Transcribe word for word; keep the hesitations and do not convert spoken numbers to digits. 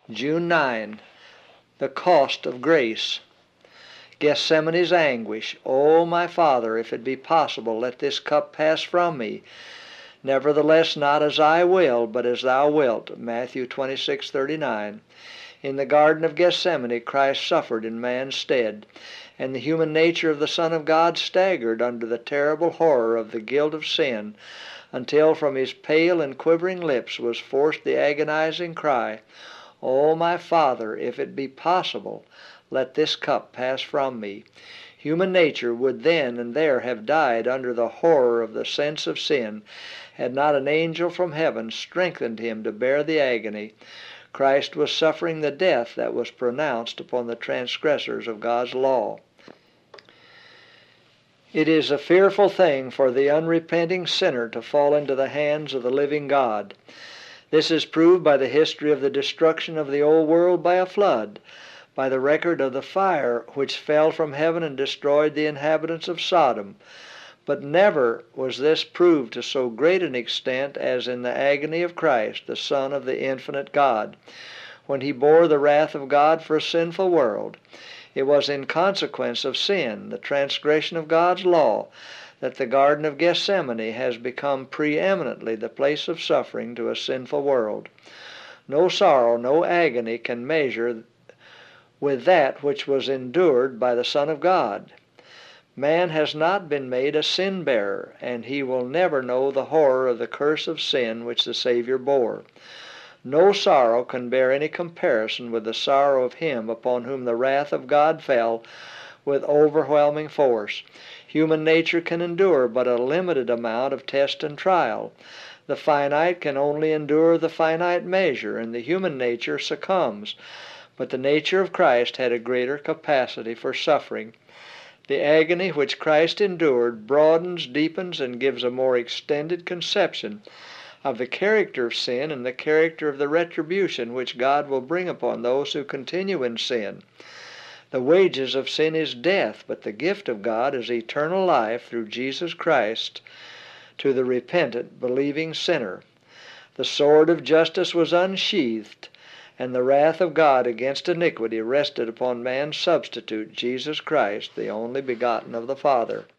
June ninth, the cost of grace. Gethsemane's anguish. O my Father, if it be possible, let this cup pass from me. Nevertheless, not as I will, but as thou wilt. Matthew twenty-six thirty-nine. In the Garden of Gethsemane, Christ suffered in man's stead, and the human nature of the Son of God staggered under the terrible horror of the guilt of sin, until from his pale and quivering lips was forced the agonizing cry, O my Father, if it be possible, let this cup pass from me. Human nature would then and there have died under the horror of the sense of sin, had not an angel from heaven strengthened him to bear the agony. Christ was suffering the death that was pronounced upon the transgressors of God's law. It is a fearful thing for the unrepenting sinner to fall into the hands of the living God. This is proved by the history of the destruction of the old world by a flood, by the record of the fire which fell from heaven and destroyed the inhabitants of Sodom. But never was this proved to so great an extent as in the agony of Christ, the Son of the infinite God, when he bore the wrath of God for a sinful world. It was in consequence of sin, the transgression of God's law, that the Garden of Gethsemane has become preeminently the place of suffering to a sinful world. No sorrow, no agony can measure with that which was endured by the Son of God. Man has not been made a sin-bearer, and he will never know the horror of the curse of sin which the Savior bore. No sorrow can bear any comparison with the sorrow of him upon whom the wrath of God fell with overwhelming force. Human nature can endure but a limited amount of test and trial. The finite can only endure the finite measure, and the human nature succumbs. But the nature of Christ had a greater capacity for suffering. The agony which Christ endured broadens, deepens, and gives a more extended conception of the character of sin and the character of the retribution which God will bring upon those who continue in sin. The wages of sin is death, but the gift of God is eternal life through Jesus Christ to the repentant, believing sinner. The sword of justice was unsheathed, and the wrath of God against iniquity rested upon man's substitute, Jesus Christ, the only begotten of the Father.